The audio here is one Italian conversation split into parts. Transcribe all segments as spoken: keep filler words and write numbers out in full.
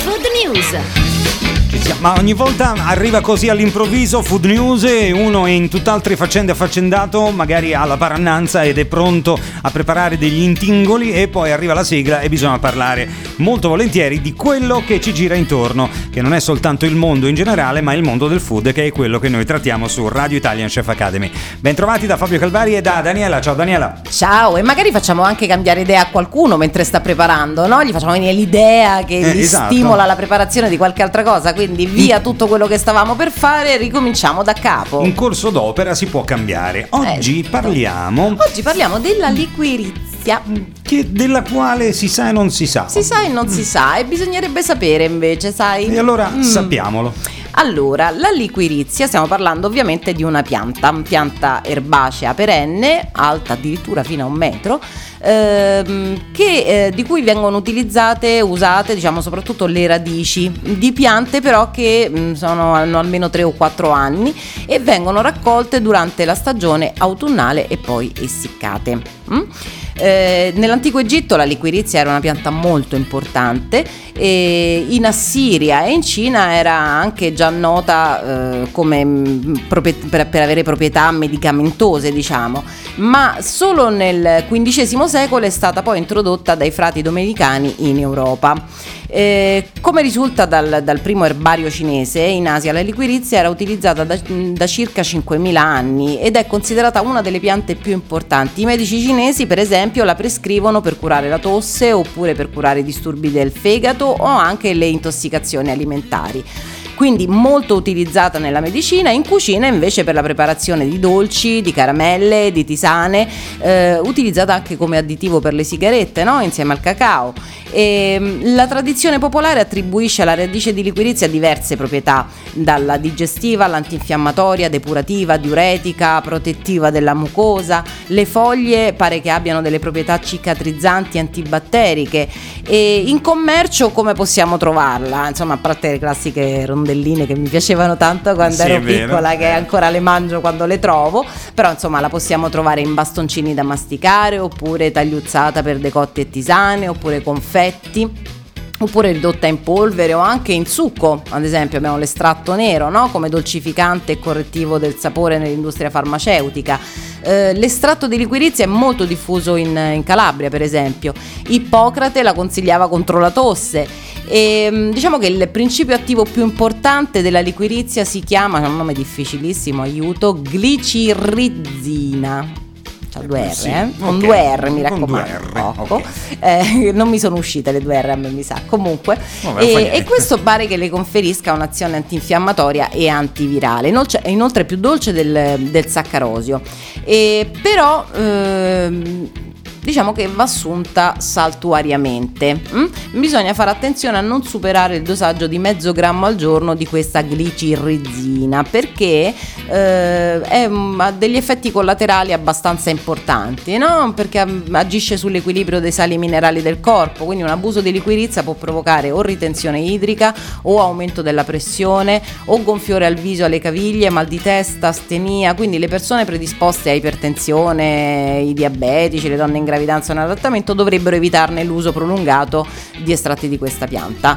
Food News. Ma ogni volta arriva così all'improvviso Food News e uno è in tutt'altre faccende affaccendato, magari ha la parannanza ed è pronto a preparare degli intingoli, e poi arriva la sigla e bisogna parlare molto volentieri di quello che ci gira intorno, che non è soltanto il mondo in generale, ma il mondo del food, che è quello che noi trattiamo su Radio Italian Chef Academy. Bentrovati da Fabio Calvari e da Daniela. Ciao Daniela. Ciao, e magari facciamo anche cambiare idea a qualcuno mentre sta preparando, no? Gli facciamo venire l'idea che Eh, gli esatto. stimola la preparazione di qualche altra cosa, quindi via tutto quello che stavamo per fare e ricominciamo da capo. In corso d'opera si può cambiare. Oggi Eh, parliamo Oggi parliamo della liquirizia. che della quale si sa e non si sa. Si sa e non si sa, e bisognerebbe sapere invece, sai? E allora Mm. sappiamolo. Allora, la liquirizia, stiamo parlando ovviamente di una pianta, pianta erbacea perenne, alta addirittura fino a un metro, ehm, che, eh, di cui vengono utilizzate, usate, diciamo, soprattutto le radici di piante però che mh, sono, hanno almeno tre o quattro anni e vengono raccolte durante la stagione autunnale e poi essiccate. Mm? Eh, nell'antico Egitto la liquirizia era una pianta molto importante, e in Assiria e in Cina era anche già nota eh, come mh, proprie- per, per avere proprietà medicamentose, diciamo, ma solo nel quindicesimo secolo è stata poi introdotta dai frati domenicani in Europa. Eh, come risulta dal, dal primo erbario cinese, in Asia la liquirizia era utilizzata da, da circa cinquemila anni ed è considerata una delle piante più importanti. I medici cinesi, per esempio, la prescrivono per curare la tosse oppure per curare i disturbi del fegato o anche le intossicazioni alimentari. Quindi molto utilizzata nella medicina, in cucina invece per la preparazione di dolci, di caramelle, di tisane, eh, utilizzata anche come additivo per le sigarette, no? Insieme al cacao. E la tradizione popolare attribuisce alla radice di liquirizia diverse proprietà, dalla digestiva all'antinfiammatoria, depurativa, diuretica, protettiva della mucosa. Le foglie pare che abbiano delle proprietà cicatrizzanti, antibatteriche. E in commercio come possiamo trovarla? Insomma, a parte le classiche rondelline che mi piacevano tanto quando Sì, ero è vero. piccola, che ancora le mangio quando le trovo, però insomma la possiamo trovare in bastoncini da masticare, oppure tagliuzzata per decotti e tisane, oppure confetti, oppure ridotta in polvere o anche in succo. Ad esempio abbiamo l'estratto nero, no? Come dolcificante e correttivo del sapore nell'industria farmaceutica. Eh, l'estratto di liquirizia è molto diffuso in, in Calabria, per esempio. Ippocrate la consigliava contro la tosse. E diciamo che il principio attivo più importante della liquirizia si chiama, è un nome difficilissimo, aiuto, glicirrizina. C'ha due R, Sì, eh? Con ok. due R, mi Con raccomando. due R, Ecco. ok. Eh, non mi sono uscite le due R, a me mi sa. Comunque, Vabbè, fa e, niente. e questo pare che le conferisca un'azione antinfiammatoria e antivirale. Inoltre, è inoltre più dolce del, del saccarosio. E, però ehm, diciamo che va assunta saltuariamente. mm? Bisogna fare attenzione a non superare il dosaggio di mezzo grammo al giorno di questa glicirrizina, perché eh, è, ha degli effetti collaterali abbastanza importanti, no? Perché agisce sull'equilibrio dei sali minerali del corpo, quindi un abuso di liquirizia può provocare o ritenzione idrica o aumento della pressione o gonfiore al viso, alle caviglie, mal di testa, astenia. Quindi le persone predisposte a ipertensione, i diabetici, le donne in gravidanza o in allattamento dovrebbero evitarne l'uso prolungato di estratti di questa pianta.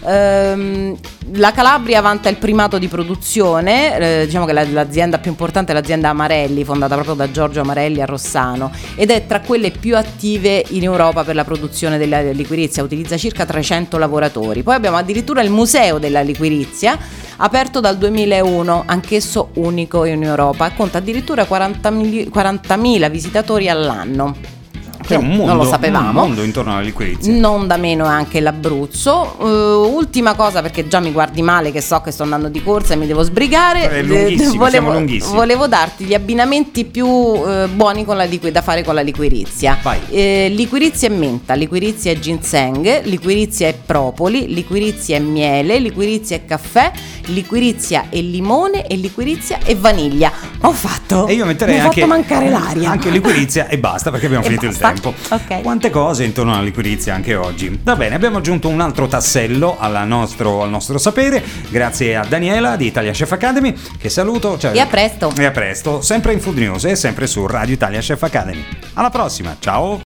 Ehm, la Calabria vanta il primato di produzione, eh, diciamo che la, l'azienda più importante è l'azienda Amarelli, fondata proprio da Giorgio Amarelli a Rossano, ed è tra quelle più attive in Europa per la produzione della liquirizia, utilizza circa trecento lavoratori. Poi abbiamo addirittura il museo della liquirizia, aperto dal duemilauno, anch'esso unico in Europa, conta addirittura quarantamila visitatori all'anno. C'è un mondo, non lo sapevamo. un mondo intorno alla liquirizia. Non da meno anche l'Abruzzo. Uh, ultima cosa, perché già mi guardi male che so che sto andando di corsa e mi devo sbrigare. È lunghissimo, volevo, siamo lunghissimi. volevo darti gli abbinamenti più uh, buoni con la liqui- da fare con la liquirizia. Vai. Eh, liquirizia e menta, liquirizia e ginseng, liquirizia e propoli, liquirizia e miele, liquirizia e caffè, liquirizia e limone e liquirizia e vaniglia. Ho fatto. E io metterei mi ho anche fatto mancare l'aria. Anche liquirizia e basta, perché abbiamo E finito basta. il tempo. Ok. Quante cose intorno alla liquirizia anche oggi. Va bene, abbiamo aggiunto un altro tassello alla nostro, al nostro sapere, grazie a Daniela di Italia Chef Academy, che saluto. Cioè, E a presto. E a presto, sempre in Food News e sempre su Radio Italia Chef Academy. Alla prossima, ciao!